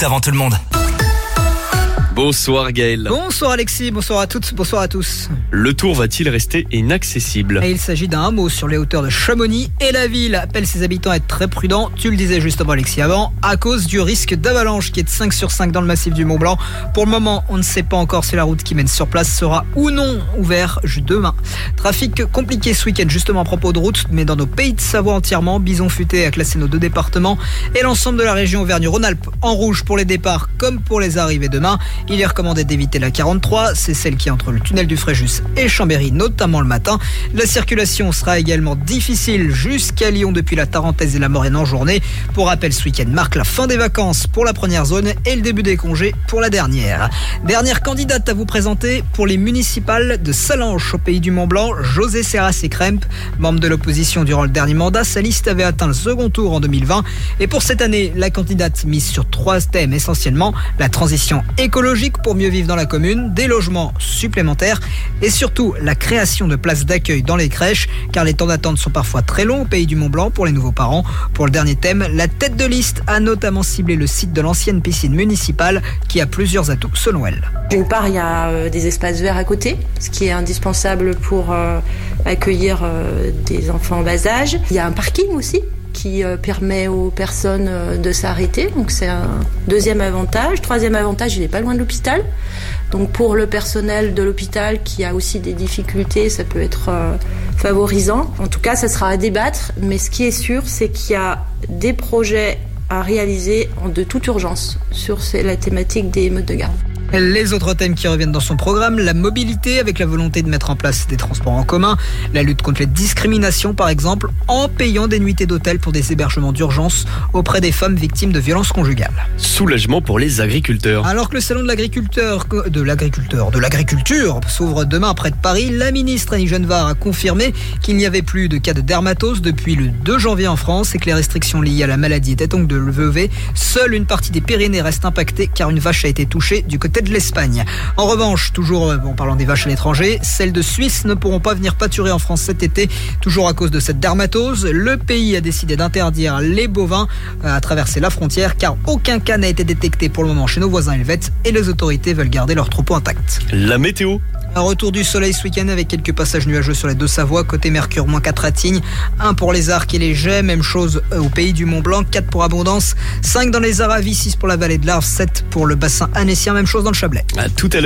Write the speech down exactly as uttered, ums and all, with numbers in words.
minutes avant tout le monde. Bonsoir Gaël. Bonsoir Alexis, bonsoir à toutes, bonsoir à tous. Le Tour va-t-il rester inaccessible ? Et il s'agit d'un hameau sur les hauteurs de Chamonix et la ville appelle ses habitants à être très prudents. Tu le disais justement Alexis avant, à cause du risque d'avalanche qui est de cinq sur cinq dans le massif du Mont-Blanc. Pour le moment, on ne sait pas encore si la route qui mène sur place sera ou non ouverte demain. Trafic compliqué ce week-end justement à propos de route, mais dans nos pays de Savoie entièrement, Bison Futé a classé nos deux départements et l'ensemble de la région Auvergne-Rhône-Alpes en rouge pour les départs comme pour les arrivées demain. Il est recommandé d'éviter la quarante-trois, c'est celle qui est entre le tunnel du Fréjus et Chambéry, notamment le matin. La circulation sera également difficile jusqu'à Lyon depuis la Tarentaise et la Maurienne en journée. Pour rappel, ce week-end marque la fin des vacances pour la première zone et le début des congés pour la dernière. Dernière candidate à vous présenter pour les municipales de Salanches au pays du Mont-Blanc, José Serras-et-Kremp, membre de l'opposition durant le dernier mandat. Sa liste avait atteint le second tour en deux mille vingt et pour cette année, la candidate mise sur trois thèmes essentiellement, la transition écologique pour mieux vivre dans la commune, des logements supplémentaires et surtout la création de places d'accueil dans les crèches car les temps d'attente sont parfois très longs au pays du Mont-Blanc pour les nouveaux parents. Pour le dernier thème, la tête de liste a notamment ciblé le site de l'ancienne piscine municipale qui a plusieurs atouts selon elle. D'une part, il y a euh, des espaces verts à côté, ce qui est indispensable pour euh, accueillir euh, des enfants en bas âge. Il y a un parking aussi qui euh, permet aux personnes euh, de s'arrêter. Donc c'est un deuxième avantage. Troisième avantage, il n'est pas loin de l'hôpital. Donc pour le personnel de l'hôpital qui a aussi des difficultés, ça peut être euh, favorisant. En tout cas, ça sera à débattre. Mais ce qui est sûr, c'est qu'il y a des projets à réaliser de toute urgence sur la thématique des modes de garde. Les autres thèmes qui reviennent dans son programme, la mobilité avec la volonté de mettre en place des transports en commun, la lutte contre les discriminations par exemple, en payant des nuitées d'hôtel pour des hébergements d'urgence auprès des femmes victimes de violences conjugales. Soulagement pour les agriculteurs. Alors que le salon de l'agriculteur, de l'agriculteur, de l'agriculture s'ouvre demain près de Paris, la ministre Annie Genevard a confirmé qu'il n'y avait plus de cas de dermatose depuis le deux janvier en France et que les restrictions liées à la maladie étaient donc de lever. Seule une partie des Pyrénées reste impactée car une vache a été touchée du côté de l'Espagne. En revanche, toujours en parlant des vaches à l'étranger, celles de Suisse ne pourront pas venir pâturer en France cet été, toujours à cause de cette dermatose. Le pays a décidé d'interdire les bovins à traverser la frontière car aucun cas n'a été détecté pour le moment chez nos voisins helvètes et les autorités veulent garder leurs troupeaux intacts. La météo. Un retour du soleil ce week-end avec quelques passages nuageux sur les Deux-Savoie. Côté Mercure, moins quatre à Tignes, un pour les Arcs et les Jets. Même chose au pays du Mont-Blanc, quatre pour Abondance, cinq dans les Aravis, six pour la vallée de l'Arve, sept pour le bassin annécien. Même chose dans le Chablais. À tout à l'heure.